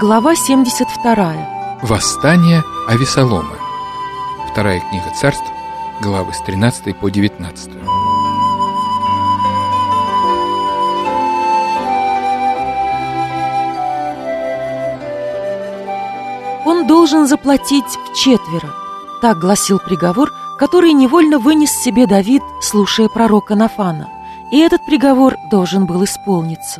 Глава 72. Восстание Авессалома. Вторая книга Царств, главы с 13 по 19. Он должен заплатить вчетверо. Так гласил приговор, который невольно вынес себе Давид, слушая пророка Нафана. И этот приговор должен был исполниться.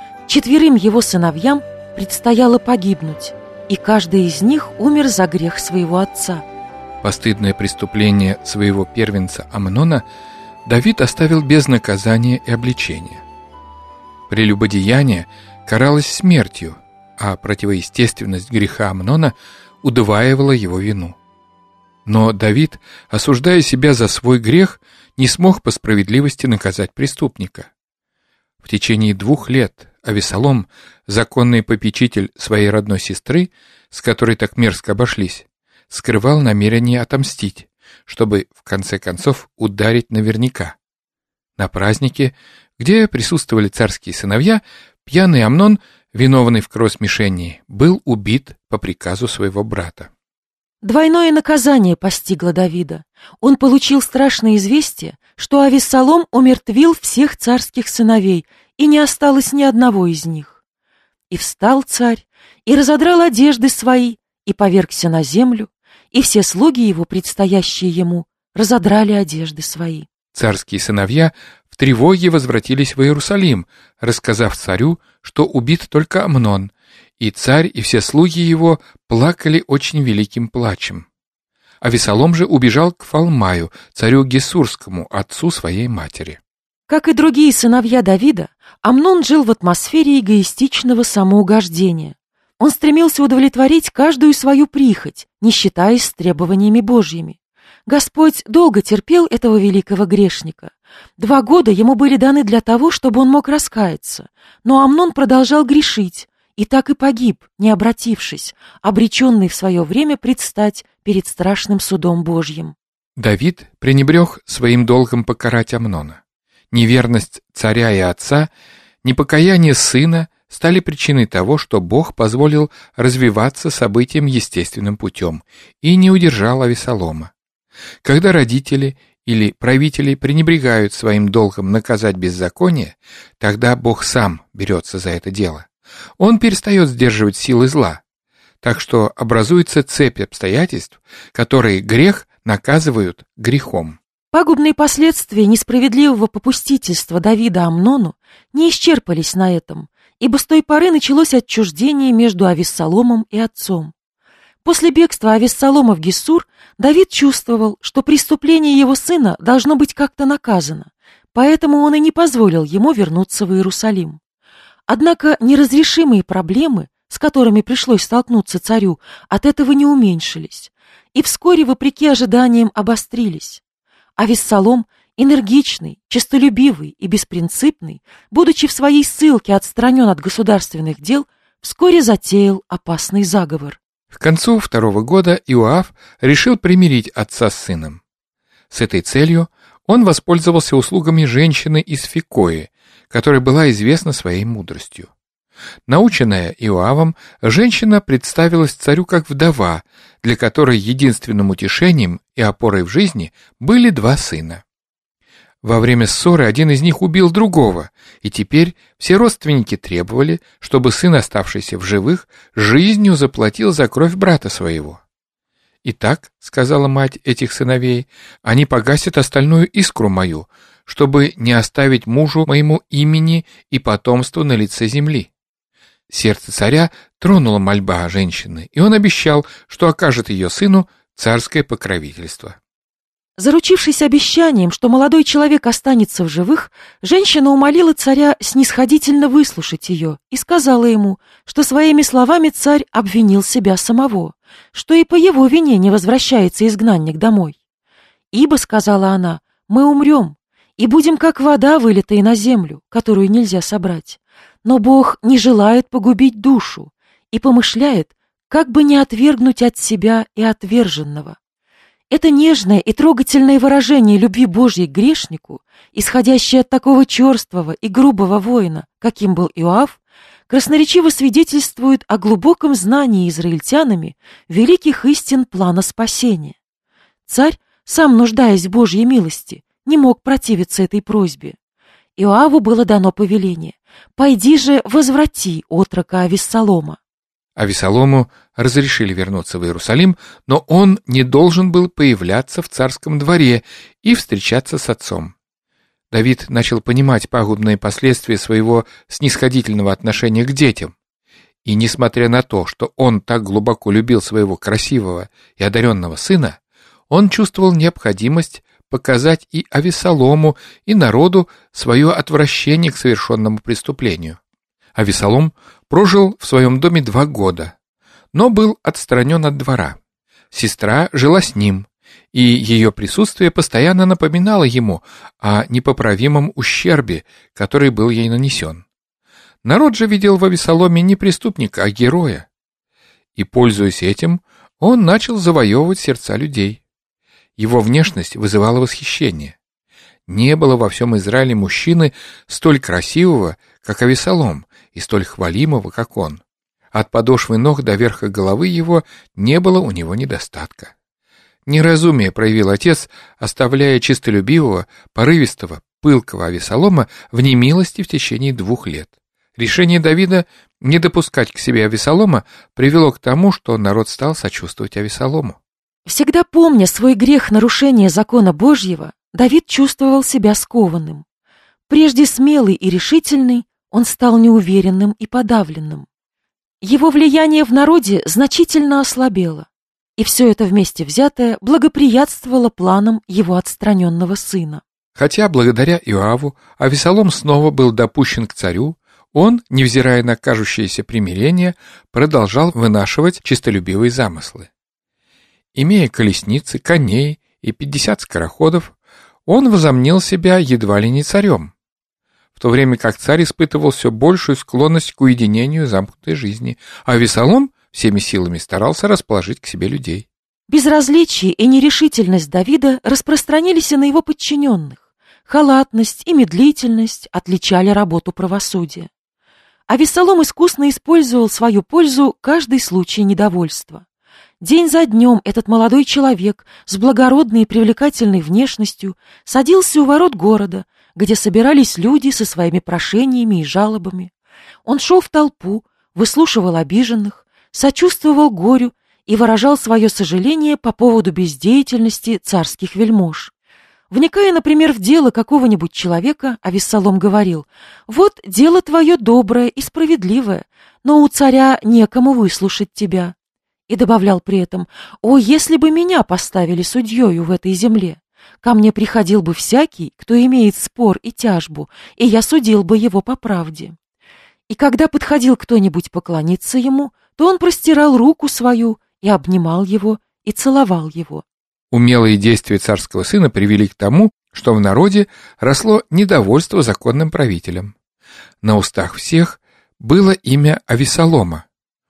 4 его сыновьям предстояло погибнуть, и каждый из них умер за грех своего отца. Постыдное преступление своего первенца Амнона Давид оставил без наказания и обличения. Прелюбодеяние каралось смертью, а противоестественность греха Амнона удваивала его вину. Но Давид, осуждая себя за свой грех, не смог по справедливости наказать преступника. В течение 2 лет Авессалом, законный попечитель своей родной сестры, с которой так мерзко обошлись, скрывал намерение отомстить, чтобы в конце концов ударить наверняка. На празднике, где присутствовали царские сыновья, пьяный Амнон, виновный в кровосмешении, был убит по приказу своего брата. Двойное наказание постигло Давида. Он получил страшное известие, что Авессалом умертвил всех царских сыновей, и не осталось ни одного из них. И встал царь, и разодрал одежды свои, и повергся на землю, и все слуги его, предстоящие ему, разодрали одежды свои. Царские сыновья в тревоге возвратились в Иерусалим, рассказав царю, что убит только Амнон, и царь и все слуги его плакали очень великим плачем. Авессалом же убежал к Фалмаю, царю Гессурскому, отцу своей матери. Как и другие сыновья Давида, Амнон жил в атмосфере эгоистичного самоугождения. Он стремился удовлетворить каждую свою прихоть, не считаясь с требованиями Божьими. Господь долго терпел этого великого грешника. 2 года ему были даны для того, чтобы он мог раскаяться, но Амнон продолжал грешить, и так и погиб, не обратившись, обреченный в свое время предстать перед страшным судом Божьим. Давид пренебрег своим долгом покарать Амнона. Неверность царя и отца, непокаяние сына стали причиной того, что Бог позволил развиваться событиям естественным путем и не удержал Авессалома. Когда родители или правители пренебрегают своим долгом наказать беззаконие, тогда Бог сам берется за это дело. Он перестает сдерживать силы зла, так что образуется цепь обстоятельств, которые грех наказывают грехом. Пагубные последствия несправедливого попустительства Давида Амнону не исчерпались на этом, ибо с той поры началось отчуждение между Авессаломом и отцом. После бегства Авессалома в Гессур Давид чувствовал, что преступление его сына должно быть как-то наказано, поэтому он и не позволил ему вернуться в Иерусалим. Однако неразрешимые проблемы, с которыми пришлось столкнуться царю, от этого не уменьшились, и вскоре, вопреки ожиданиям, обострились. Авессалом, энергичный, честолюбивый и беспринципный, будучи в своей ссылке отстранен от государственных дел, вскоре затеял опасный заговор. К концу 2 года Иоав решил примирить отца с сыном. С этой целью он воспользовался услугами женщины из Фикои, которая была известна своей мудростью. Наученная Иоавом, женщина представилась царю как вдова, для которой единственным утешением и опорой в жизни были 2 сына. Во время ссоры один из них убил другого, и теперь все родственники требовали, чтобы сын, оставшийся в живых, жизнью заплатил за кровь брата своего. «Итак, — сказала мать этих сыновей, — они погасят остальную искру мою, чтобы не оставить мужу моему имени и потомству на лице земли». Сердце царя тронула мольба женщины, и он обещал, что окажет ее сыну царское покровительство. Заручившись обещанием, что молодой человек останется в живых, женщина умолила царя снисходительно выслушать ее и сказала ему, что своими словами царь обвинил себя самого, что и по его вине не возвращается изгнанник домой. «Ибо, — сказала она, — мы умрем, и будем как вода, вылитая на землю, которую нельзя собрать. Но Бог не желает погубить душу и помышляет, как бы не отвергнуть от себя и отверженного». Это нежное и трогательное выражение любви Божьей к грешнику, исходящее от такого черствого и грубого воина, каким был Иоав, красноречиво свидетельствуют о глубоком знании израильтянами великих истин плана спасения. Царь, сам нуждаясь в Божьей милости, не мог противиться этой просьбе. Иоаву было дано повеление: «Пойди же, возврати отрока Авессалома». Авессалому разрешили вернуться в Иерусалим, но он не должен был появляться в царском дворе и встречаться с отцом. Давид начал понимать пагубные последствия своего снисходительного отношения к детям. И несмотря на то, что он так глубоко любил своего красивого и одаренного сына, он чувствовал необходимость показать и Авессалому, и народу свое отвращение к совершенному преступлению. Авессалом прожил в своем доме 2 года, но был отстранен от двора. Сестра жила с ним, и ее присутствие постоянно напоминало ему о непоправимом ущербе, который был ей нанесен. Народ же видел в Авессаломе не преступника, а героя. И, пользуясь этим, он начал завоевывать сердца людей. Его внешность вызывала восхищение. Не было во всем Израиле мужчины столь красивого, как Авессалом, и столь хвалимого, как он. От подошвы ног до верха головы его не было у него недостатка. Неразумие проявил отец, оставляя честолюбивого, порывистого, пылкого Авессалома в немилости в течение 2 лет. Решение Давида не допускать к себе Авессалома привело к тому, что народ стал сочувствовать Авессалому. Всегда помня свой грех нарушения закона Божьего, Давид чувствовал себя скованным. Прежде смелый и решительный, он стал неуверенным и подавленным. Его влияние в народе значительно ослабело, и все это вместе взятое благоприятствовало планам его отстраненного сына. Хотя благодаря Иоаву Авессалом снова был допущен к царю, он, невзирая на кажущееся примирение, продолжал вынашивать честолюбивые замыслы. Имея колесницы, коней и 50 скороходов, он возомнил себя едва ли не царем, в то время как царь испытывал все большую склонность к уединению замкнутой жизни, а Авессалом всеми силами старался расположить к себе людей. Безразличие и нерешительность Давида распространились и на его подчиненных. Халатность и медлительность отличали работу правосудия. Авессалом искусно использовал в свою пользу каждый случай недовольства. День за днем этот молодой человек с благородной и привлекательной внешностью садился у ворот города, где собирались люди со своими прошениями и жалобами. Он шел в толпу, выслушивал обиженных, сочувствовал горю и выражал свое сожаление по поводу бездеятельности царских вельмож. Вникая, например, в дело какого-нибудь человека, Авессалом говорил: «Вот дело твое доброе и справедливое, но у царя некому выслушать тебя». И добавлял при этом: «О, если бы меня поставили судьею в этой земле! Ко мне приходил бы всякий, кто имеет спор и тяжбу, и я судил бы его по правде». И когда подходил кто-нибудь поклониться ему, то он простирал руку свою и обнимал его и целовал его. Умелые действия царского сына привели к тому, что в народе росло недовольство законным правителем. На устах всех было имя Авессалома.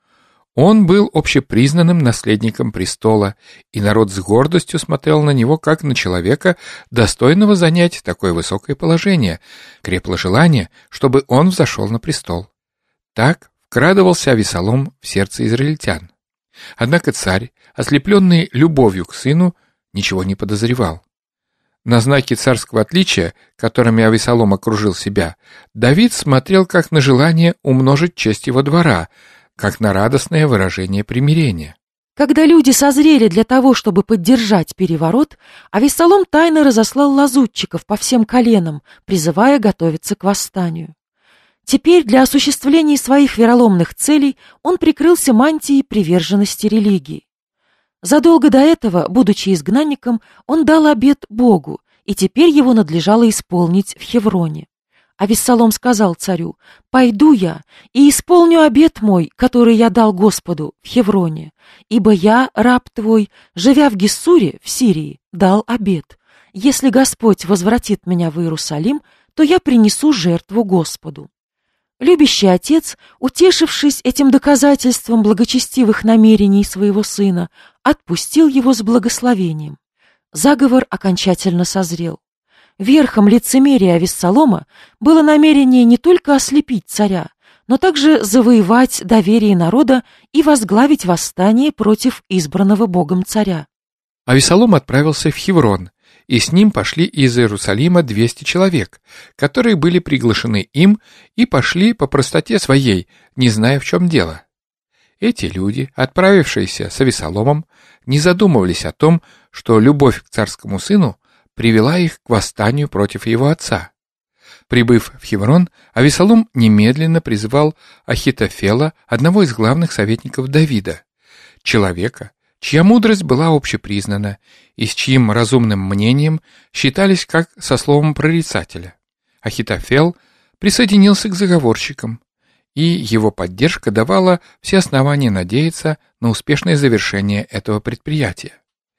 Он был общепризнанным наследником престола, и народ с гордостью смотрел на него как на человека, достойного занять такое высокое положение, крепло желание, чтобы он взошел на престол. Так вкрадывался Авессалом в сердце израильтян. Однако царь, ослепленный любовью к сыну, ничего не подозревал. На знаки царского отличия, которыми Авессалом окружил себя, Давид смотрел как на желание умножить честь его двора, как на радостное выражение примирения. Когда люди созрели для того, чтобы поддержать переворот, Авессалом тайно разослал лазутчиков по всем коленам, призывая готовиться к восстанию. Теперь для осуществления своих вероломных целей он прикрылся мантией приверженности религии. Задолго до этого, будучи изгнанником, он дал обет Богу, и теперь его надлежало исполнить в Хевроне. Авессалом сказал царю: «Пойду я и исполню обет мой, который я дал Господу в Хевроне, ибо я, раб твой, живя в Гессуре, в Сирии, дал обет. Если Господь возвратит меня в Иерусалим, то я принесу жертву Господу». Любящий отец, утешившись этим доказательством благочестивых намерений своего сына, отпустил его с благословением. Заговор окончательно созрел. Верхом лицемерия Авессалома было намерение не только ослепить царя, но также завоевать доверие народа и возглавить восстание против избранного Богом царя. Авессалом отправился в Хеврон, и с ним пошли из Иерусалима 200 человек, которые были приглашены им и пошли по простоте своей, не зная, в чем дело. Эти люди, отправившиеся с Авессаломом, не задумывались о том, что любовь к царскому сыну привела их к восстанию против его отца. Прибыв в Хеврон, Авессалом немедленно призвал Ахитофела, одного из главных советников Давида, человека, чья мудрость была общепризнана и с чьим разумным мнением считались как со словом прорицателя. Ахитофел присоединился к заговорщикам, и его поддержка давала все основания надеяться на успешное завершение этого предприятия.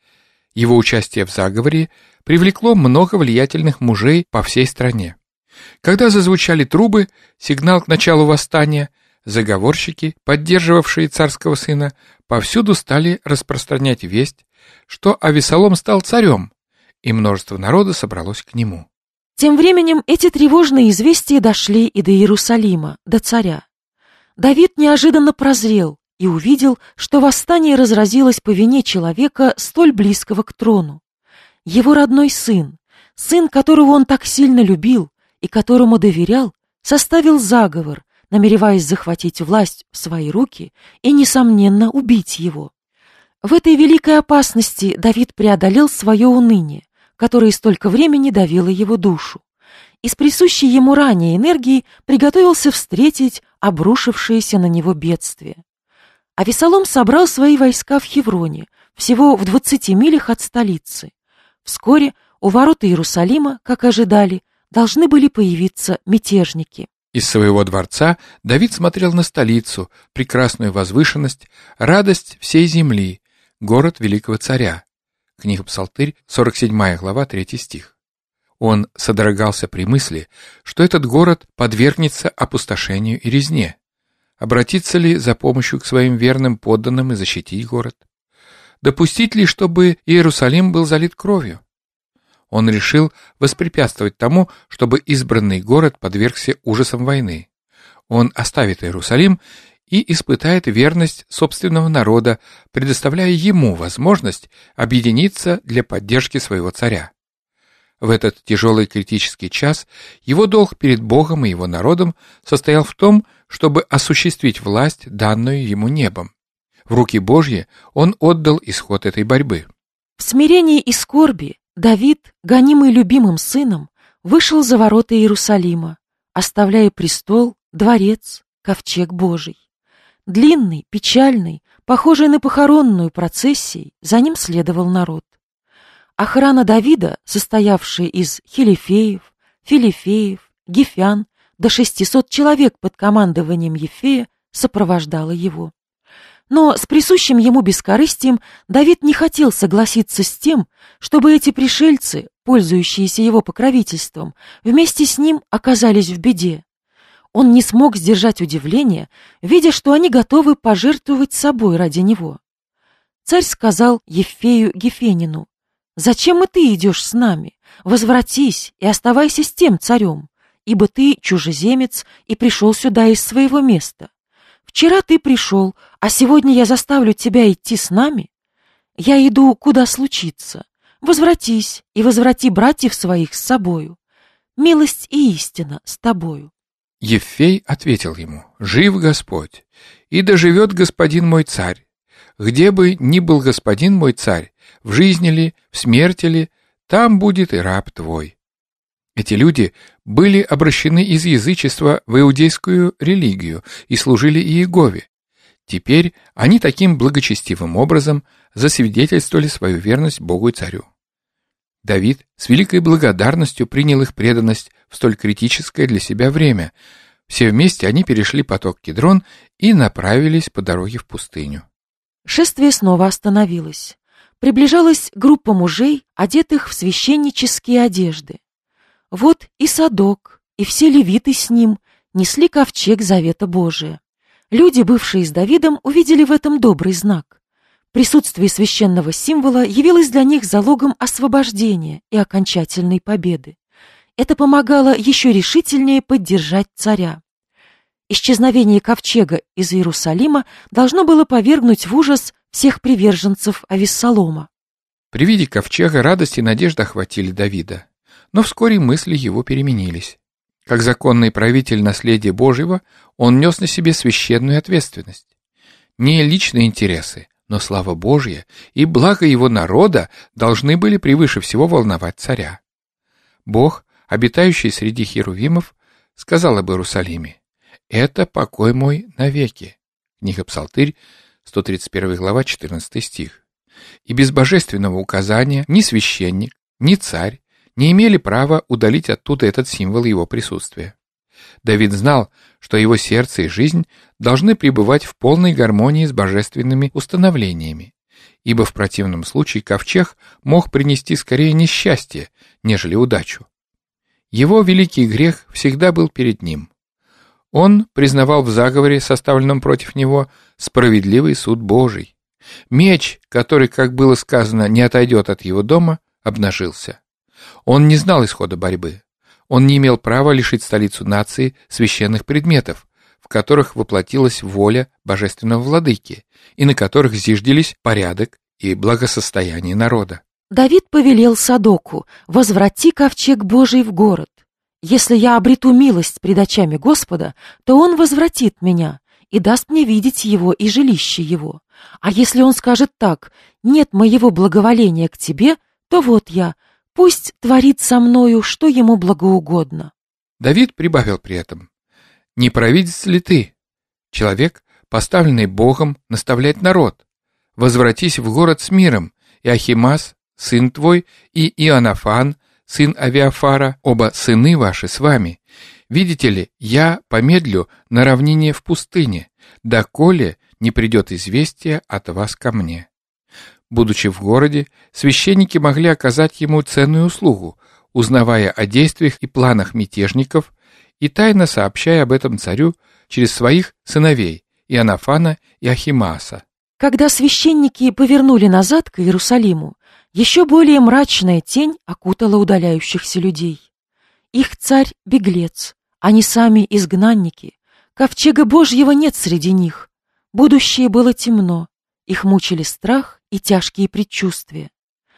Его участие в заговоре привлекло много влиятельных мужей по всей стране. Когда зазвучали трубы, сигнал к началу восстания, заговорщики, поддерживавшие царского сына, повсюду стали распространять весть, что Авессалом стал царем, и множество народа собралось к нему. Тем временем эти тревожные известия дошли и до Иерусалима, до царя. Давид неожиданно прозрел и увидел, что восстание разразилось по вине человека, столь близкого к трону. Его родной сын, сын, которого он так сильно любил и которому доверял, составил заговор, намереваясь захватить власть в свои руки и, несомненно, убить его. В этой великой опасности Давид преодолел свое уныние, которое столько времени давило его душу, и с присущей ему ранее энергией приготовился встретить обрушившееся на него бедствие. Авессалом собрал свои войска в Хевроне, всего в 20 милях от столицы. Вскоре у ворот Иерусалима, как ожидали, должны были появиться мятежники. Из своего дворца Давид смотрел на столицу, прекрасную возвышенность, радость всей земли, город великого царя. Книга Псалтырь, 47 глава, 3 стих. Он содрогался при мысли, что этот город подвергнется опустошению и резне. Обратиться ли за помощью к своим верным подданным и защитить город? Допустить ли, чтобы Иерусалим был залит кровью? Он решил воспрепятствовать тому, чтобы избранный город подвергся ужасам войны. Он оставит Иерусалим и испытает верность собственного народа, предоставляя ему возможность объединиться для поддержки своего царя. В этот тяжелый критический час его долг перед Богом и его народом состоял в том, чтобы осуществить власть, данную ему небом. В руки Божьи он отдал исход этой борьбы. В смирении и скорби Давид, гонимый любимым сыном, вышел за ворота Иерусалима, оставляя престол, дворец, ковчег Божий. Длинный, печальный, похожий на похоронную процессией, за ним следовал народ. Охрана Давида, состоявшая из хилифеев, филифеев, гефян, до 600 человек под командованием Ефея, сопровождала его. Но с присущим ему бескорыстием Давид не хотел согласиться с тем, чтобы эти пришельцы, пользующиеся его покровительством, вместе с ним оказались в беде. Он не смог сдержать удивления, видя, что они готовы пожертвовать собой ради него. Царь сказал Ефею Гефенину: «Зачем и ты идешь с нами? Возвратись и оставайся с тем царем, ибо ты чужеземец и пришел сюда из своего места. Вчера ты пришел, а сегодня я заставлю тебя идти с нами? Я иду, куда случится. Возвратись и возврати братьев своих с собою. Милость и истина с тобою». Ефей ответил ему: «Жив Господь, и доживет господин мой царь. Где бы ни был господин мой царь, в жизни ли, в смерти ли, там будет и раб твой». Эти люди были обращены из язычества в иудейскую религию и служили Иегове. Теперь они таким благочестивым образом засвидетельствовали свою верность Богу и царю. Давид с великой благодарностью принял их преданность в столь критическое для себя время. Все вместе они перешли поток Кидрон и направились по дороге в пустыню. Шествие снова остановилось. Приближалась группа мужей, одетых в священнические одежды. Вот и Садок, и все левиты с ним несли ковчег завета Божия. Люди, бывшие с Давидом, увидели в этом добрый знак. Присутствие священного символа явилось для них залогом освобождения и окончательной победы. Это помогало еще решительнее поддержать царя. Исчезновение ковчега из Иерусалима должно было повергнуть в ужас всех приверженцев Авессалома. При виде ковчега радость и надежда охватили Давида, но вскоре мысли его переменились. Как законный правитель наследия Божьего, он нес на себе священную ответственность. Не личные интересы, но слава Божья и благо его народа должны были превыше всего волновать царя. Бог, обитающий среди херувимов, сказал об Иерусалиме: «Это покой мой навеки». Книга Псалтырь, 131 глава, 14 стих. И без божественного указания ни священник, ни царь не имели права удалить оттуда этот символ его присутствия. Давид знал, что его сердце и жизнь должны пребывать в полной гармонии с божественными установлениями, ибо в противном случае ковчег мог принести скорее несчастье, нежели удачу. Его великий грех всегда был перед ним. Он признавал в заговоре, составленном против него, справедливый суд Божий. Меч, который, как было сказано, не отойдет от его дома, обнажился. Он не знал исхода борьбы. Он не имел права лишить столицу нации священных предметов, в которых воплотилась воля божественного владыки и на которых зиждились порядок и благосостояние народа. Давид повелел Садоку: «Возврати ковчег Божий в город. Если я обрету милость пред очами Господа, то он возвратит меня и даст мне видеть его и жилище его. А если он скажет так: нет моего благоволения к тебе, то вот я, пусть творит со мною, что ему благоугодно». Давид прибавил при этом: «Не провидец ли ты, человек, поставленный Богом наставлять народ? Возвратись в город с миром, и Ахимас, сын твой, и Иоаннафан, сын Авиафара, оба сыны ваши с вами. Видите ли, я помедлю на равнине в пустыне, доколе не придет известие от вас ко мне». Будучи в городе, священники могли оказать ему ценную услугу, узнавая о действиях и планах мятежников и тайно сообщая об этом царю через своих сыновей Иоаннафана и Ахимааса. Когда священники повернули назад к Иерусалиму, еще более мрачная тень окутала удаляющихся людей. Их царь — беглец, они сами изгнанники, ковчега Божьего нет среди них. Будущее было темно, их мучили страх и тяжкие предчувствия.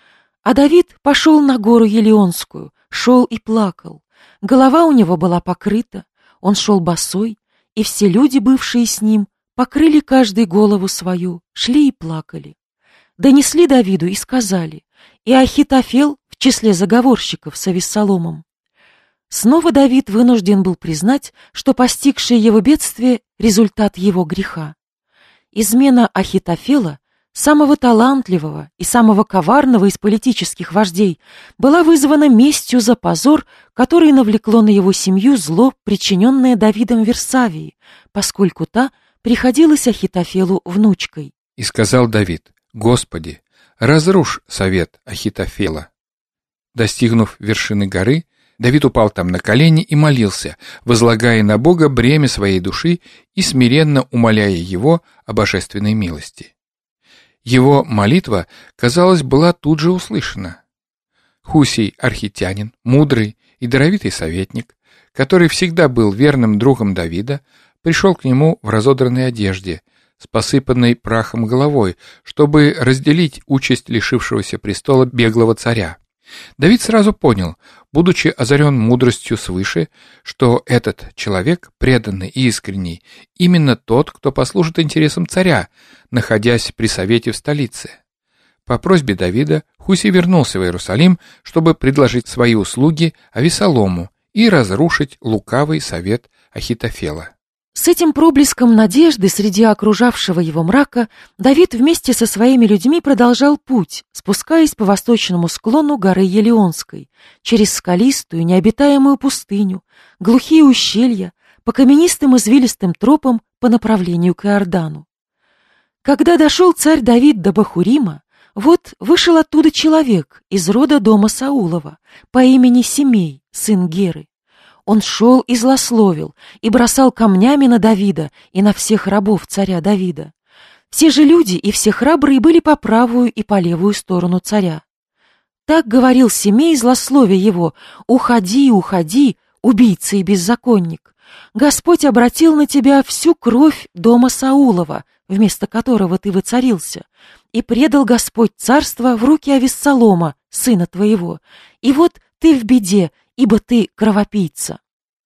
А Давид пошел на гору Елеонскую, шел и плакал. Голова у него была покрыта, он шел босой, и все люди, бывшие с ним, покрыли каждый голову свою, шли и плакали. Донесли Давиду и сказали: и Ахитофел в числе заговорщиков с Авессаломом. Снова Давид вынужден был признать, что постигшее его бедствие — результат его греха. Измена Ахитофела, самого талантливого и самого коварного из политических вождей, была вызвана местью за позор, который навлекло на его семью зло, причиненное Давидом Версавии, поскольку та приходилась Ахитофелу внучкой. И сказал Давид: «Господи, разрушь совет Ахитофела». Достигнув вершины горы, Давид упал там на колени и молился, возлагая на Бога бремя своей души и смиренно умоляя Его о божественной милости. Его молитва, казалось, была тут же услышана. Хусий архитянин, мудрый и даровитый советник, который всегда был верным другом Давида, пришел к нему в разодранной одежде, с посыпанной прахом головой, чтобы разделить участь лишившегося престола беглого царя. Давид сразу понял, будучи озарен мудростью свыше, что этот человек, преданный и искренний, именно тот, кто послужит интересам царя, находясь при совете в столице. По просьбе Давида Хусий вернулся в Иерусалим, чтобы предложить свои услуги Авессалому и разрушить лукавый совет Ахитофела. С этим проблеском надежды среди окружавшего его мрака Давид вместе со своими людьми продолжал путь, спускаясь по восточному склону горы Елеонской, через скалистую, необитаемую пустыню, глухие ущелья, по каменистым извилистым тропам по направлению к Иордану. Когда дошел царь Давид до Бахурима, вот вышел оттуда человек из рода дома Саулова по имени Семей, сын Геры. Он шел и злословил, и бросал камнями на Давида и на всех рабов царя Давида. Все же люди и все храбрые были по правую и по левую сторону царя. Так говорил Семей, злословя его: «Уходи, уходи, убийца и беззаконник! Господь обратил на тебя всю кровь дома Саулова, вместо которого ты воцарился, и предал Господь царство в руки Авессалома, сына твоего. И вот ты в беде, ибо ты кровопийца».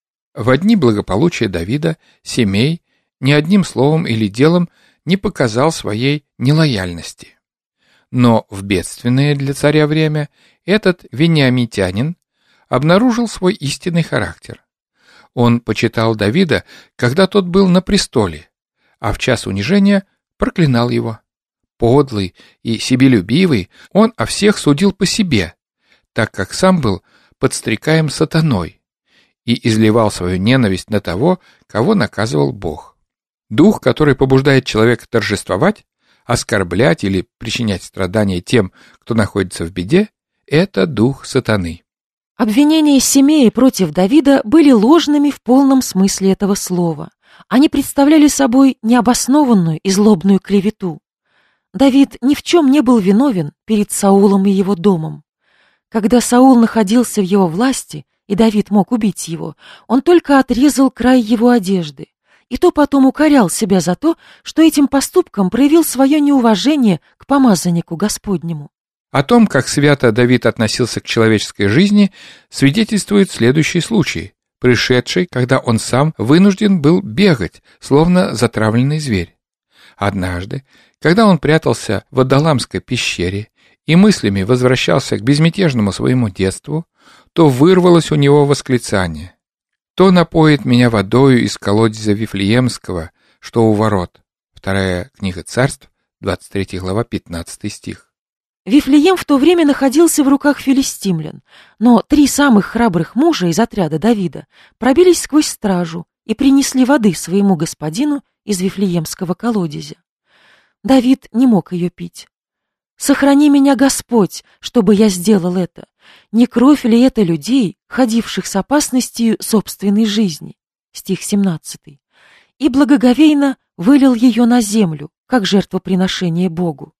В дни благополучия Давида Семей ни одним словом или делом не показал своей нелояльности. Но в бедственное для царя время этот вениамитянин обнаружил свой истинный характер. Он почитал Давида, когда тот был на престоле, а в час унижения проклинал его. Подлый и себелюбивый, он о всех судил по себе, так как сам был подстрекаем сатаной и изливал свою ненависть на того, кого наказывал Бог. Дух, который побуждает человека торжествовать, оскорблять или причинять страдания тем, кто находится в беде, это дух сатаны. Обвинения Семея против Давида были ложными в полном смысле этого слова. Они представляли собой необоснованную и злобную клевету. Давид ни в чем не был виновен перед Саулом и его домом. Когда Саул находился в его власти, и Давид мог убить его, он только отрезал край его одежды. И то потом укорял себя за то, что этим поступком проявил свое неуважение к помазаннику Господнему. О том, как свято Давид относился к человеческой жизни, свидетельствует следующий случай, пришедший, когда он сам вынужден был бегать, словно затравленный зверь. Однажды, когда он прятался в Адалламской пещере и мыслями возвращался к безмятежному своему детству, то вырвалось у него восклицание: «Кто напоит меня водою из колодезя Вифлеемского, что у ворот?» Вторая книга Царств, 23 глава, 15 стих. Вифлеем в то время находился в руках филистимлян, но 3 самых храбрых мужа из отряда Давида пробились сквозь стражу и принесли воды своему господину из Вифлеемского колодезя. Давид не мог ее пить. «Сохрани меня, Господь, чтобы я сделал это. Не кровь ли это людей, ходивших с опасностью собственной жизни?» Стих 17. «И благоговейно вылил ее на землю, как жертвоприношение Богу».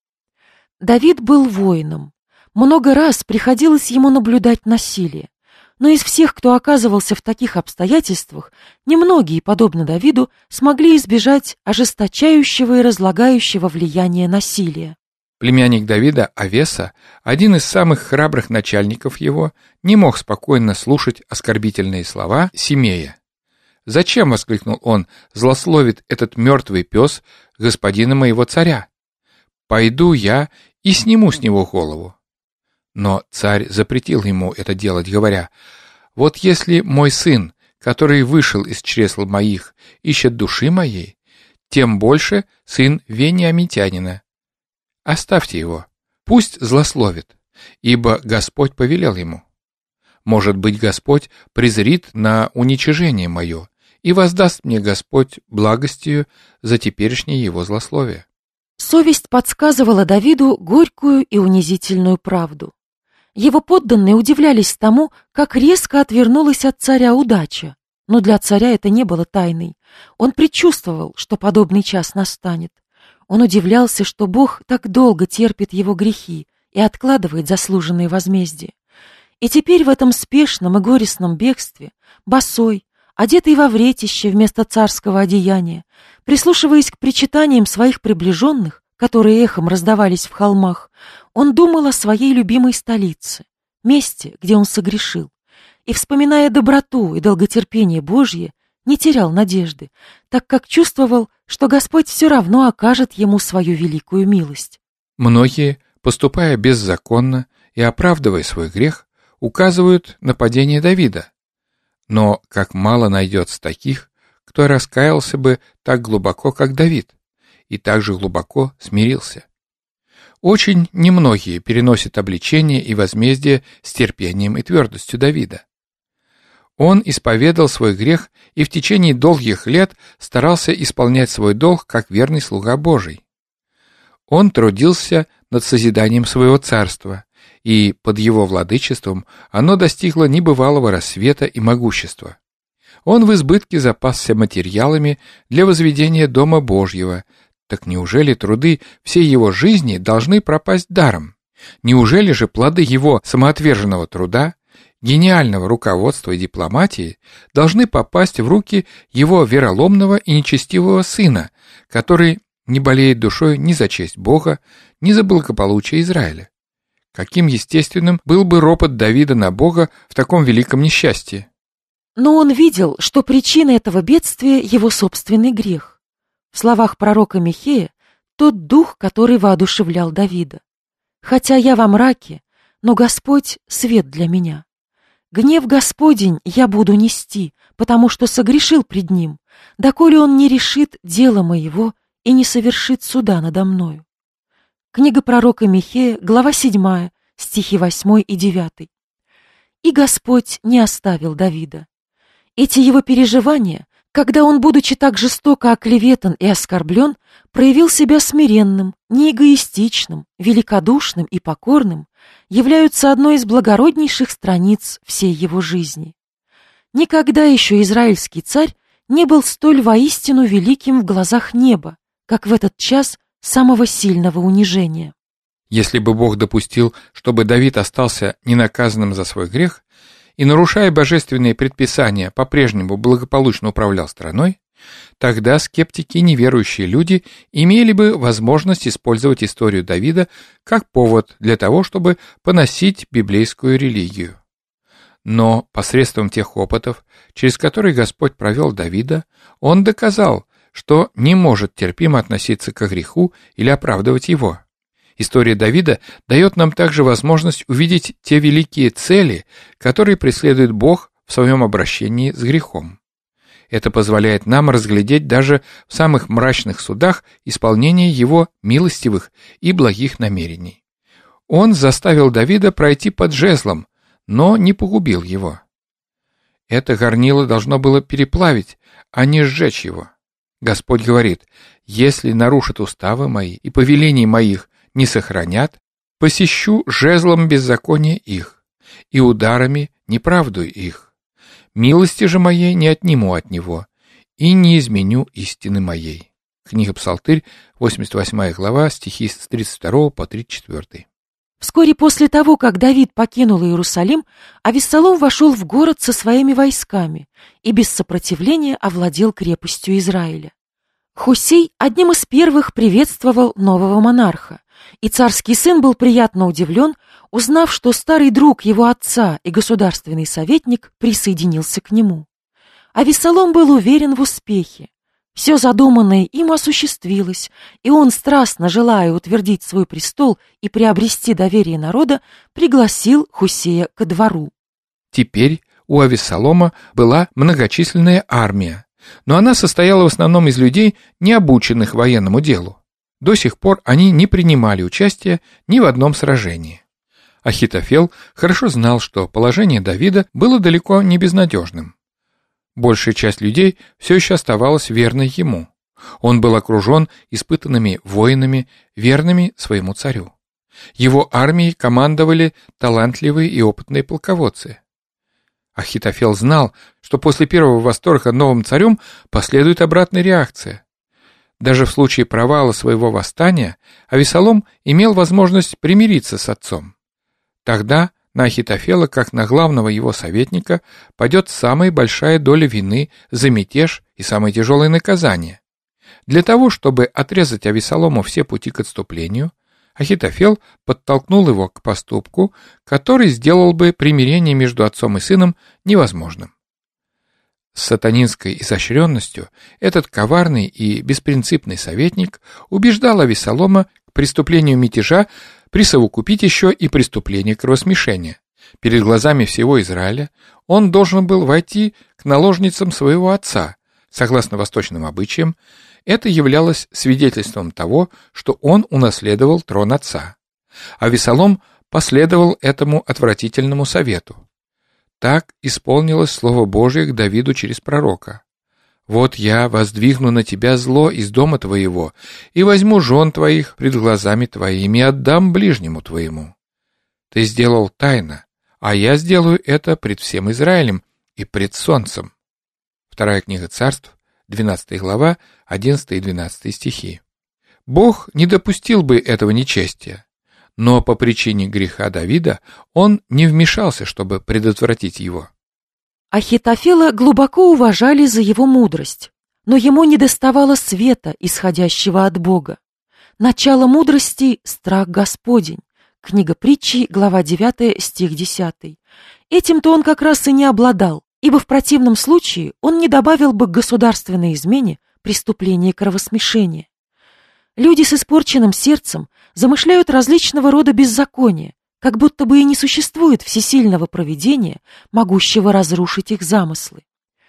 Давид был воином. Много раз приходилось ему наблюдать насилие. Но из всех, кто оказывался в таких обстоятельствах, немногие, подобно Давиду, смогли избежать ожесточающего и разлагающего влияния насилия. Племянник Давида, Авеса, один из самых храбрых начальников его, не мог спокойно слушать оскорбительные слова Семея. «Зачем, — воскликнул он, — злословит этот мертвый пес господина моего царя? Пойду я и сниму с него голову». Но царь запретил ему это делать, говоря: «Вот если мой сын, который вышел из чресл моих, ищет души моей, тем больше сын вениамитянина. Оставьте его, пусть злословит, ибо Господь повелел ему. Может быть, Господь презрит на уничижение мое, и воздаст мне Господь благостью за теперешнее его злословие». Совесть подсказывала Давиду горькую и унизительную правду. Его подданные удивлялись тому, как резко отвернулась от царя удача. Но для царя это не было тайной. Он предчувствовал, что подобный час настанет. Он удивлялся, что Бог так долго терпит его грехи и откладывает заслуженные возмездия. И теперь в этом спешном и горестном бегстве, босой, одетый во вретище вместо царского одеяния, прислушиваясь к причитаниям своих приближенных, которые эхом раздавались в холмах, он думал о своей любимой столице, месте, где он согрешил, и, вспоминая доброту и долготерпение Божье, не терял надежды, так как чувствовал, что Господь все равно окажет ему свою великую милость. Многие, поступая беззаконно и оправдывая свой грех, указывают на падение Давида. Но как мало найдется таких, кто раскаялся бы так глубоко, как Давид, и так же глубоко смирился. Очень немногие переносят обличение и возмездие с терпением и твердостью Давида. Он исповедал свой грех и в течение долгих лет старался исполнять свой долг как верный слуга Божий. Он трудился над созиданием своего царства, и под его владычеством оно достигло небывалого рассвета и могущества. Он в избытке запасся материалами для возведения Дома Божьего. Так неужели труды всей его жизни должны пропасть даром? Неужели же плоды его самоотверженного труда гениального руководства и дипломатии должны попасть в руки его вероломного и нечестивого сына, который не болеет душой ни за честь Бога, ни за благополучие Израиля. Каким естественным был бы ропот Давида на Бога в таком великом несчастье? Но он видел, что причина этого бедствия — его собственный грех. В словах пророка Михея тот дух, который воодушевлял Давида. «Хотя я во мраке, но Господь — свет для меня. Гнев Господень я буду нести, потому что согрешил пред Ним, доколе Он не решит дело моего и не совершит суда надо мною». Книга пророка Михея, глава 7, стихи 8 и 9. И Господь не оставил Давида. Эти его переживания, когда он, будучи так жестоко оклеветан и оскорблен, проявил себя смиренным, неэгоистичным, великодушным и покорным, являются одной из благороднейших страниц всей его жизни. Никогда еще израильский царь не был столь воистину великим в глазах неба, как в этот час самого сильного унижения. Если бы Бог допустил, чтобы Давид остался ненаказанным за свой грех и, нарушая божественные предписания, по-прежнему благополучно управлял страной, тогда скептики и неверующие люди имели бы возможность использовать историю Давида как повод для того, чтобы поносить библейскую религию. Но посредством тех опытов, через которые Господь провел Давида, он доказал, что не может терпимо относиться к греху или оправдывать его. История Давида дает нам также возможность увидеть те великие цели, которые преследует Бог в своем обращении с грехом. Это позволяет нам разглядеть даже в самых мрачных судах исполнение его милостивых и благих намерений. Он заставил Давида пройти под жезлом, но не погубил его. Это горнило должно было переплавить, а не сжечь его. Господь говорит: «Если нарушат уставы мои и повелений моих не сохранят, посещу жезлом беззакония их, и ударами неправду их. Милости же моей не отниму от него, и не изменю истины моей». Книга Псалтырь, 88 глава, стихи с 32 по 34. Вскоре после того, как Давид покинул Иерусалим, Авессалом вошел в город со своими войсками и без сопротивления овладел крепостью Израиля. Хусей одним из первых приветствовал нового монарха, и царский сын был приятно удивлен, узнав, что старый друг его отца и государственный советник присоединился к нему. Авессалом был уверен в успехе. Все задуманное им осуществилось, и он, страстно желая утвердить свой престол и приобрести доверие народа, пригласил Хусея ко двору. Теперь у Авессалома была многочисленная армия, но она состояла в основном из людей, не обученных военному делу. До сих пор они не принимали участия ни в одном сражении. Ахитофел хорошо знал, что положение Давида было далеко не безнадежным. Большая часть людей все еще оставалась верной ему. Он был окружен испытанными воинами, верными своему царю. Его армией командовали талантливые и опытные полководцы. Ахитофел знал, что после первого восторга новым царем последует обратная реакция. Даже в случае провала своего восстания Авессалом имел возможность примириться с отцом. Тогда на Ахитофела, как на главного его советника, падет самая большая доля вины за мятеж и самое тяжелое наказание. Для того, чтобы отрезать Авессалому все пути к отступлению, Ахитофел подтолкнул его к поступку, который сделал бы примирение между отцом и сыном невозможным. С сатанинской изощренностью этот коварный и беспринципный советник убеждал Авессалома к преступлению мятежа присовокупить еще и преступление кровосмешения. Перед глазами всего Израиля он должен был войти к наложницам своего отца. Согласно восточным обычаям, это являлось свидетельством того, что он унаследовал трон отца. Авессалом последовал этому отвратительному совету. Так исполнилось слово Божие к Давиду через пророка: «Вот я воздвигну на тебя зло из дома твоего, и возьму жен твоих пред глазами твоими, и отдам ближнему твоему. Ты сделал тайно, а я сделаю это пред всем Израилем и пред солнцем». Вторая книга Царств, 12 глава, 11 и 12 стихи. Бог не допустил бы этого нечестия, но по причине греха Давида он не вмешался, чтобы предотвратить его. Ахитофела глубоко уважали за его мудрость, но ему недоставало света, исходящего от Бога. Начало мудрости — страх Господень. Книга Притчи, глава 9, стих 10. Этим-то он как раз и не обладал, ибо в противном случае он не добавил бы к государственной измене преступление кровосмешения. Люди с испорченным сердцем замышляют различного рода беззакония, как будто бы и не существует всесильного провидения, могущего разрушить их замыслы.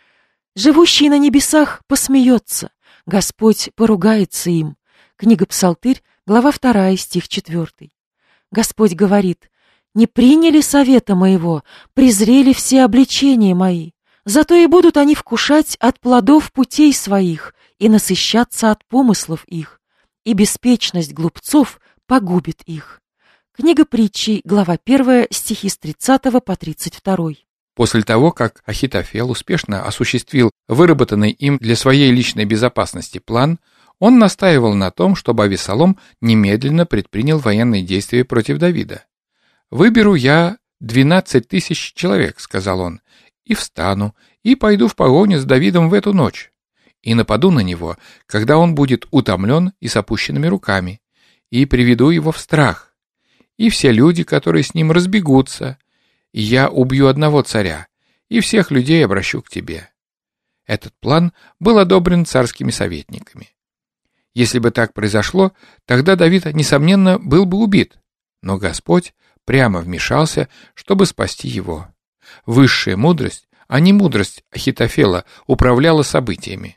Живущий на небесах посмеется, Господь поругается им. Книга Псалтырь, глава 2, стих 4. Господь говорит: «Не приняли совета моего, презрели все обличения мои. Зато и будут они вкушать от плодов путей своих и насыщаться от помыслов их, и беспечность глупцов погубит их». Книга Притчи, глава 1, стихи с 30 по 32. После того, как Ахитофел успешно осуществил выработанный им для своей личной безопасности план, он настаивал на том, чтобы Авессалом немедленно предпринял военные действия против Давида. «Выберу я 12 тысяч человек», — сказал он, — «и встану, и пойду в погоню с Давидом в эту ночь, и нападу на него, когда он будет утомлен и с опущенными руками, и приведу его в страх. И все люди, которые с ним, разбегутся, и я убью одного царя, и всех людей обращу к тебе». Этот план был одобрен царскими советниками. Если бы так произошло, тогда Давид, несомненно, был бы убит, но Господь прямо вмешался, чтобы спасти его. Высшая мудрость, а не мудрость Ахитофела, управляла событиями.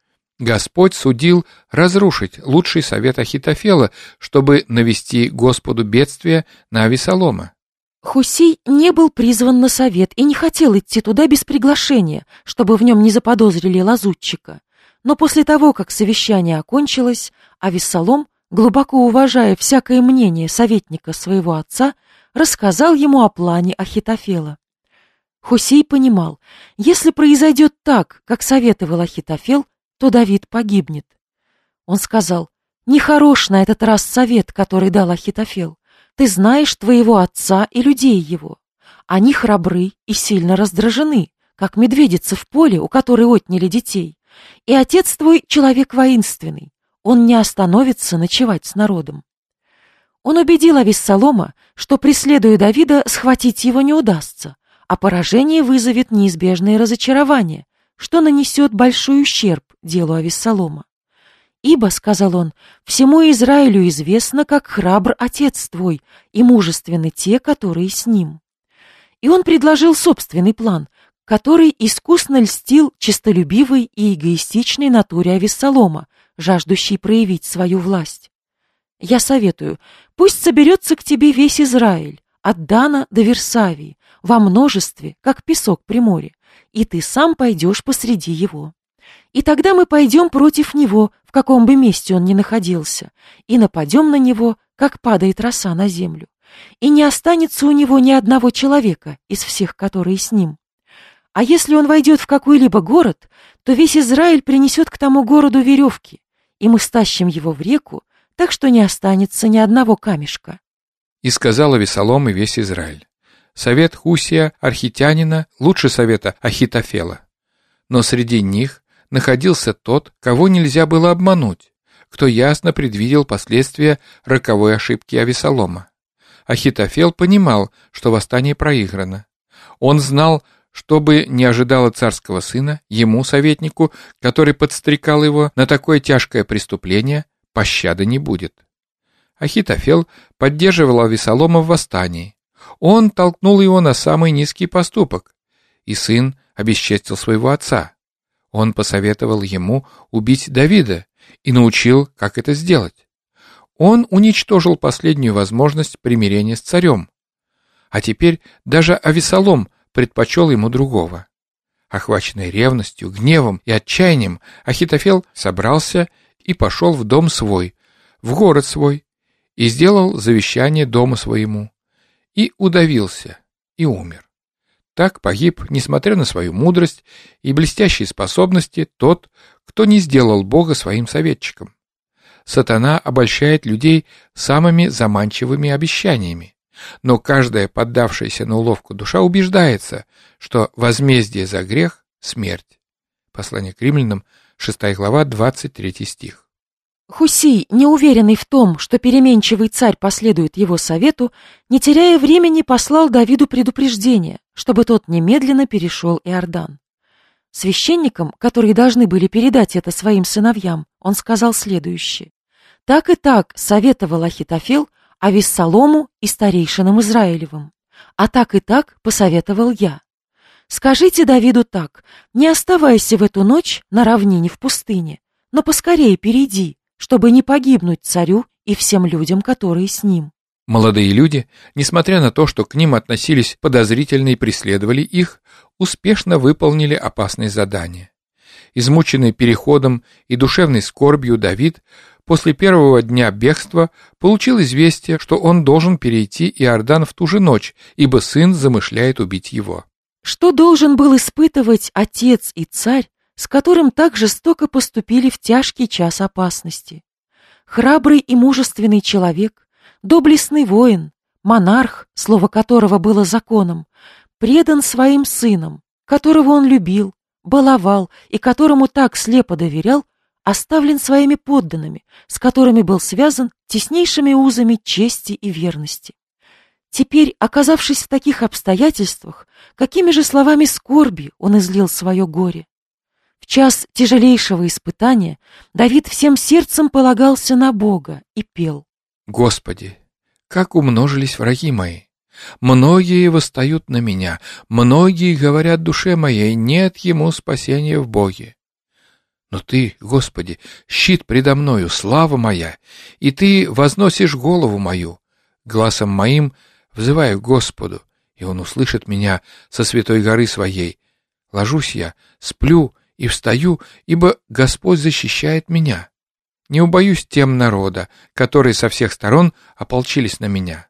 Господь судил разрушить лучший совет Ахитофела, чтобы навести Господу бедствие на Авессалома. Хусей не был призван на совет и не хотел идти туда без приглашения, чтобы в нем не заподозрили лазутчика. Но после того, как совещание окончилось, Авессалом, глубоко уважая всякое мнение советника своего отца, рассказал ему о плане Ахитофела. Хусей понимал, если произойдет так, как советовал Ахитофел, то Давид погибнет. Он сказал: «Нехорош на этот раз совет, который дал Ахитофел. Ты знаешь твоего отца и людей его. Они храбры и сильно раздражены, как медведица в поле, у которой отняли детей. И отец твой человек воинственный, он не остановится ночевать с народом». Он убедил Авессалома, что, преследуя Давида, схватить его не удастся, а поражение вызовет неизбежное разочарование, что нанесет большой ущерб делу Авессалома. «Ибо, — сказал он, — всему Израилю известно, как храбр отец твой, и мужественны те, которые с ним». И он предложил собственный план, который искусно льстил честолюбивой и эгоистичной натуре Авессалома, жаждущей проявить свою власть. «Я советую, пусть соберется к тебе весь Израиль, от Дана до Версавии, во множестве, как песок при море, и ты сам пойдешь посреди его. И тогда мы пойдем против него, в каком бы месте он ни находился, и нападем на него, как падает роса на землю. И не останется у него ни одного человека из всех, которые с ним. А если он войдет в какой-либо город, то весь Израиль принесет к тому городу веревки, и мы стащим его в реку, так что не останется ни одного камешка». И сказал Авессалом и весь Израиль: совет Хусия, архитянина, лучше совета Ахитофела. Но среди них находился тот, кого нельзя было обмануть, кто ясно предвидел последствия роковой ошибки Авессалома. Ахитофел понимал, что восстание проиграно. Он знал, что бы ни ожидало царского сына, ему, советнику, который подстрекал его на такое тяжкое преступление, пощады не будет. Ахитофел поддерживал Авессалома в восстании. Он толкнул его на самый низкий поступок, и сын обесчестил своего отца. Он посоветовал ему убить Давида и научил, как это сделать. Он уничтожил последнюю возможность примирения с царем. А теперь даже Авессалом предпочел ему другого. Охваченный ревностью, гневом и отчаянием, Ахитофел собрался и пошел в дом свой, в город свой, и сделал завещание дому своему, и удавился, и умер. Так погиб, несмотря на свою мудрость и блестящие способности, тот, кто не сделал Бога своим советчиком. сатана обольщает людей самыми заманчивыми обещаниями. Но каждая поддавшаяся на уловку душа убеждается, что возмездие за грех — смерть. Послание к Римлянам, 6 глава, 23 стих. Хусей, неуверенный в том, что переменчивый царь последует его совету, не теряя времени, послал Давиду предупреждение, чтобы тот немедленно перешел Иордан. Священникам, которые должны были передать это своим сыновьям, он сказал следующее: «Так и так советовал Ахитофел Авессалому и старейшинам Израилевым, а так и так посоветовал я. Скажите Давиду так: не оставайся в эту ночь на равнине в пустыне, но поскорее перейди, чтобы не погибнуть царю и всем людям, которые с ним». Молодые люди, несмотря на то, что к ним относились подозрительно и преследовали их, успешно выполнили опасные задания. Измученный переходом и душевной скорбью, Давид после первого дня бегства получил известие, что он должен перейти Иордан в ту же ночь, ибо сын замышляет убить его. Что должен был испытывать отец и царь, с которым так жестоко поступили в тяжкий час опасности? Храбрый и мужественный человек, доблестный воин, монарх, слово которого было законом, предан своим сынам, которого он любил, баловал и которому так слепо доверял, оставлен своими подданными, с которыми был связан теснейшими узами чести и верности. Теперь, оказавшись в таких обстоятельствах, какими же словами скорби он излил свое горе? В час тяжелейшего испытания Давид всем сердцем полагался на Бога и пел: «Господи, как умножились враги мои! Многие восстают на меня, многие говорят душе моей: нет ему спасения в Боге. Но Ты, Господи, щит предо мною, слава моя, и Ты возносишь голову мою. Гласом моим взываю к Господу, и Он услышит меня со святой горы своей. Ложусь я, сплю и встаю, ибо Господь защищает меня. Не убоюсь тем народа, которые со всех сторон ополчились на меня.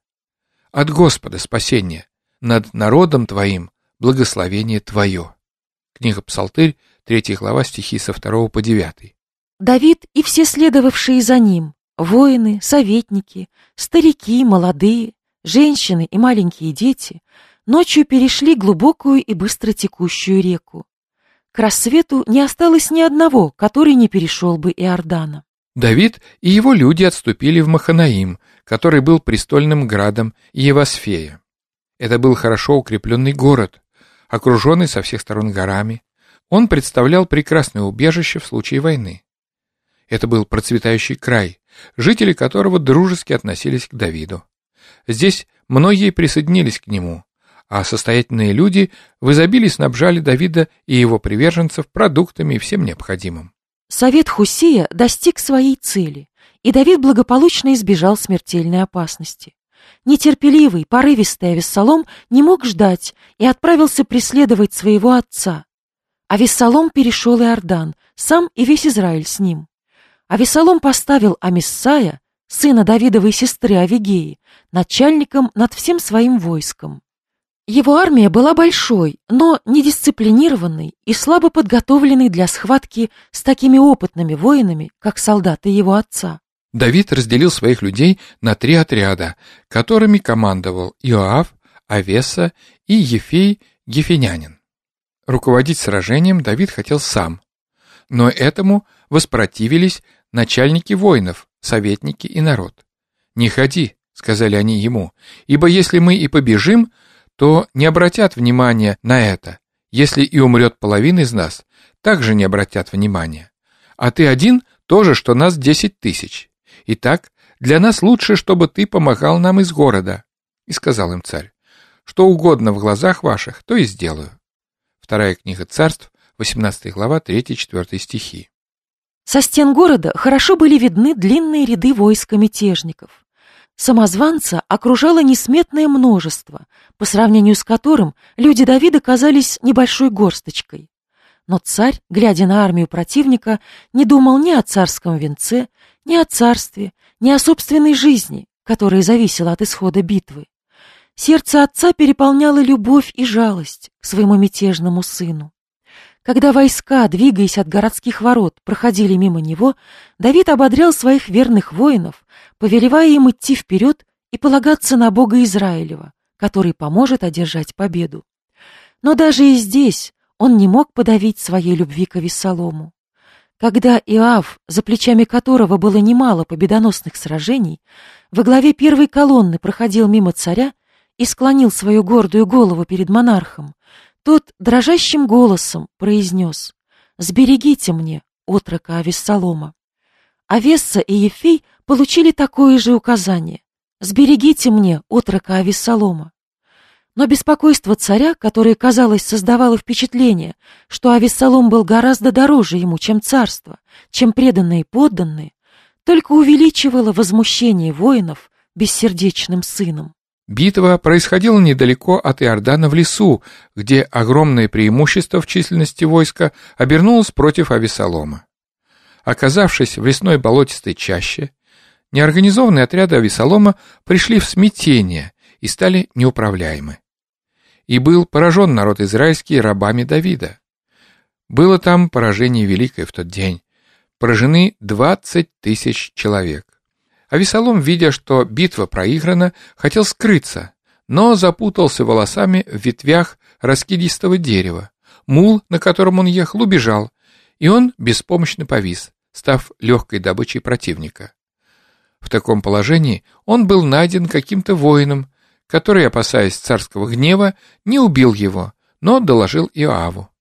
От Господа спасение, над народом Твоим благословение Твое». Книга Псалтырь, 3 глава, стихи со 2 по 9. Давид и все следовавшие за ним, воины, советники, старики, молодые, женщины и маленькие дети, ночью перешли глубокую и быстро текущую реку. К рассвету не осталось ни одного, который не перешел бы Иордана. Давид и его люди отступили в Маханаим, который был престольным градом Иевасфея. Это был хорошо укрепленный город, окруженный со всех сторон горами. Он представлял прекрасное убежище в случае войны. Это был процветающий край, жители которого дружески относились к Давиду. Здесь многие присоединились к нему, а состоятельные люди в изобилии снабжали Давида и его приверженцев продуктами и всем необходимым. Совет Хусея достиг своей цели, и Давид благополучно избежал смертельной опасности. Нетерпеливый, порывистый Авессалом не мог ждать и отправился преследовать своего отца. Авессалом перешел Иордан, сам и весь Израиль с ним. Авессалом поставил Амиссая, сына Давидовой сестры Авигеи, начальником над всем своим войском. Его армия была большой, но недисциплинированной и слабо подготовленной для схватки с такими опытными воинами, как солдаты его отца. Давид разделил своих людей на 3 отряда, которыми командовал Иоав, Авеса и Ефей Гефенянин. Руководить сражением Давид хотел сам, но этому воспротивились начальники воинов, советники и народ. «Не ходи», — сказали они ему, — «ибо если мы и побежим, то не обратят внимания на это. Если и умрет половина из нас, также не обратят внимания. А ты один тоже, что нас 10 тысяч. Итак, для нас лучше, чтобы ты помогал нам из города». И сказал им царь: «Что угодно в глазах ваших, то и сделаю». 2 книга Царств, 18 глава, 3-4 стихи. Со стен города хорошо были видны длинные ряды войска мятежников. Самозванца окружало несметное множество, по сравнению с которым люди Давида казались небольшой горсточкой. Но царь, глядя на армию противника, не думал ни о царском венце, ни о царстве, ни о собственной жизни, которая зависела от исхода битвы. Сердце отца переполняло любовь и жалость к своему мятежному сыну. Когда войска, двигаясь от городских ворот, проходили мимо него, Давид ободрял своих верных воинов, повелевая им идти вперед и полагаться на Бога Израилева, который поможет одержать победу. Но даже и здесь он не мог подавить своей любви к Авессалому. Когда Иоав, за плечами которого было немало победоносных сражений, во главе первой колонны проходил мимо царя и склонил свою гордую голову перед монархом, тот дрожащим голосом произнес: «Сберегите мне отрока Авессалома». Авесса и Ефей получили такое же указание: «Сберегите мне отрока Авессалома». Но беспокойство царя, которое, казалось, создавало впечатление, что Авессалом был гораздо дороже ему, чем царство, чем преданные подданные, только увеличивало возмущение воинов бессердечным сыном. Битва происходила недалеко от Иордана в лесу, где огромное преимущество в численности войска обернулось против Авессалома. Оказавшись в лесной болотистой чаще, неорганизованные отряды Авессалома пришли в смятение и стали неуправляемы. И был поражен народ израильский рабами Давида. Было там поражение великое в тот день. Поражены 20 000 человек. Авессалом, видя, что битва проиграна, хотел скрыться, но запутался волосами в ветвях раскидистого дерева. Мул, на котором он ехал, убежал, и он беспомощно повис, став легкой добычей противника. В таком положении он был найден каким-то воином, который, опасаясь царского гнева, не убил его, но доложил Иоаву.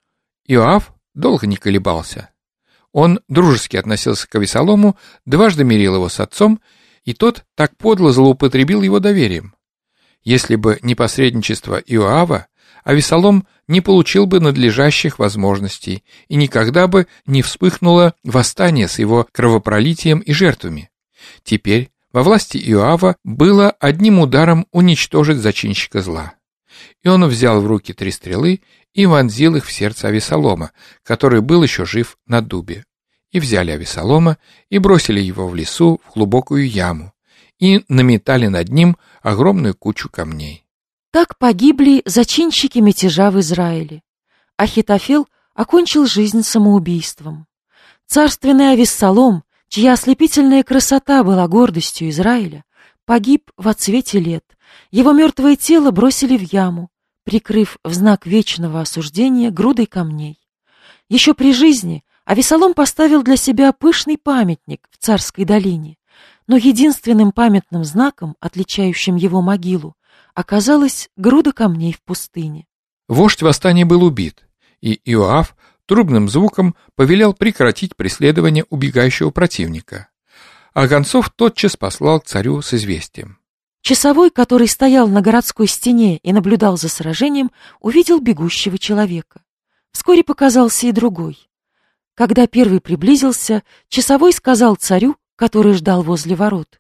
Иоав долго не колебался. Он дружески относился к Авессалому, дважды мирил его с отцом, и тот так подло злоупотребил его доверием. Если бы не посредничество Иоава, Авессалом не получил бы надлежащих возможностей, и никогда бы не вспыхнуло восстание с его кровопролитием и жертвами. Теперь во власти Иоава было одним ударом уничтожить зачинщика зла. И он взял в руки 3 стрелы и вонзил их в сердце Авессалома, который был еще жив на дубе. И взяли Авессалома и бросили его в лесу в глубокую яму, и наметали над ним огромную кучу камней. Так погибли зачинщики мятежа в Израиле. Ахитофел окончил жизнь самоубийством. Царственный Авессалом, чья ослепительная красота была гордостью Израиля, погиб в отсвете лет. Его мертвое тело бросили в яму, прикрыв в знак вечного осуждения грудой камней. Еще при жизни Авессалом поставил для себя пышный памятник в Царской долине, но единственным памятным знаком, отличающим его могилу, оказалась груда камней в пустыне. Вождь восстания был убит, и Иоав трубным звуком повелел прекратить преследование убегающего противника, а гонцов тотчас послал к царю с известием. Часовой, который стоял на городской стене и наблюдал за сражением, увидел бегущего человека. Вскоре показался и другой. Когда первый приблизился, часовой сказал царю, который ждал возле ворот: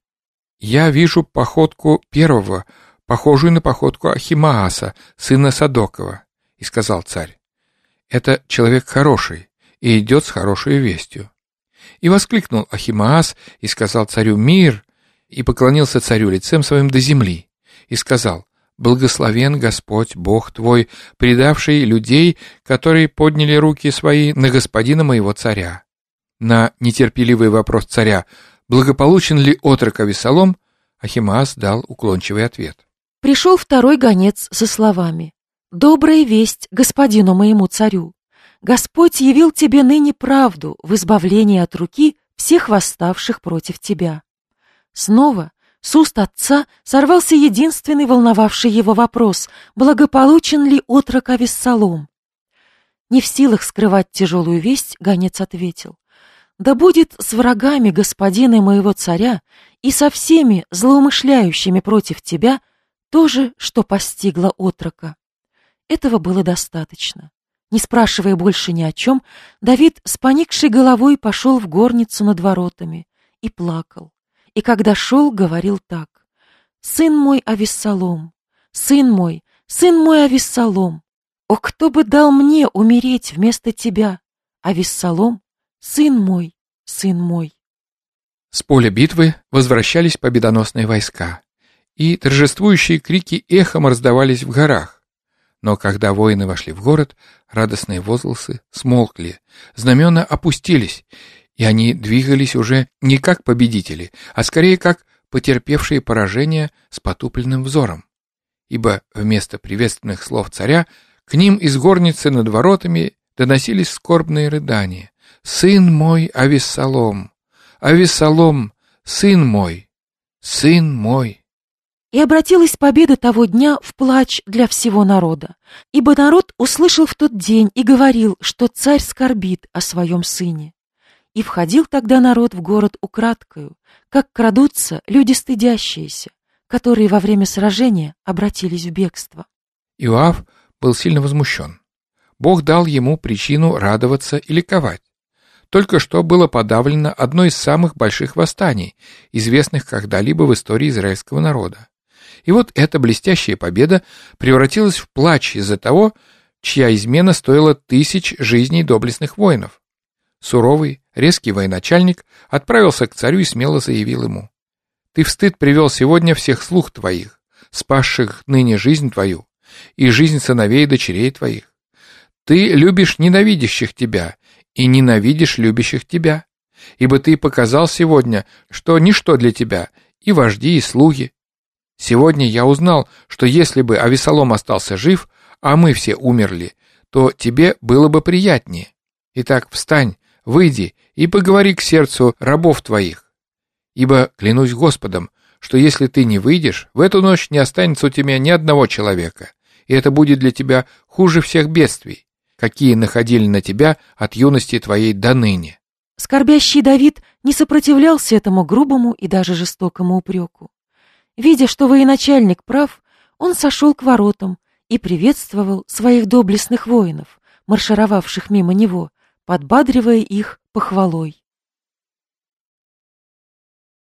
«Я вижу походку первого, похожую на походку Ахимааса, сына Садокова», — и сказал царь: «Это человек хороший и идет с хорошей вестью». И воскликнул Ахимаас и сказал царю: «Мир!» и поклонился царю лицем своим до земли, и сказал: «Благословен Господь, Бог твой, предавший людей, которые подняли руки свои на господина моего царя». На нетерпеливый вопрос царя, благополучен ли отрок Авессалом, Ахимаас дал уклончивый ответ. Пришел второй гонец со словами: «Добрая весть господину моему царю! Господь явил тебе ныне правду в избавлении от руки всех восставших против тебя». Снова с уст отца сорвался единственный волновавший его вопрос: благополучен ли отрок Авессалом? Не в силах скрывать тяжелую весть, гонец ответил: «Да будет с врагами господина моего царя и со всеми злоумышляющими против тебя то же, что постигло отрока». Этого было достаточно. Не спрашивая больше ни о чем, Давид с поникшей головой пошел в горницу над воротами и плакал. И когда шел, говорил так: «Сын мой Авессалом, сын мой Авессалом, о, кто бы дал мне умереть вместо тебя, Авессалом, сын мой, сын мой». С поля битвы возвращались победоносные войска, и торжествующие крики эхом раздавались в горах. Но когда воины вошли в город, радостные возгласы смолкли, знамена опустились, и они двигались уже не как победители, а скорее как потерпевшие поражение с потупленным взором. Ибо вместо приветственных слов царя к ним из горницы над воротами доносились скорбные рыдания. «Сын мой, Авессалом! Авессалом, сын мой! Сын мой!» И обратилась победа того дня в плач для всего народа, ибо народ услышал в тот день и говорил, что царь скорбит о своем сыне. И входил тогда народ в город украдкою, как крадутся люди стыдящиеся, которые во время сражения обратились в бегство. Иоав был сильно возмущен. Бог дал ему причину радоваться и ликовать. Только что было подавлено одно из самых больших восстаний, известных когда-либо в истории израильского народа. И вот эта блестящая победа превратилась в плач из-за того, чья измена стоила 1000 жизней доблестных воинов. Суровый, резкий военачальник отправился к царю и смело заявил ему: «Ты в стыд привел сегодня всех слуг твоих, спасших ныне жизнь твою и жизнь сыновей и дочерей твоих. Ты любишь ненавидящих тебя и ненавидишь любящих тебя, ибо ты показал сегодня, что ничто для тебя, и вожди, и слуги. Сегодня я узнал, что если бы Авессалом остался жив, а мы все умерли, то тебе было бы приятнее. Итак, встань, выйди и поговори к сердцу рабов твоих. Ибо клянусь Господом, что если ты не выйдешь, в эту ночь не останется у тебя ни одного человека, и это будет для тебя хуже всех бедствий, какие находили на тебя от юности твоей до ныне». Скорбящий Давид не сопротивлялся этому грубому и даже жестокому упреку. Видя, что военачальник прав, он сошел к воротам и приветствовал своих доблестных воинов, маршировавших мимо него, подбадривая их похвалой.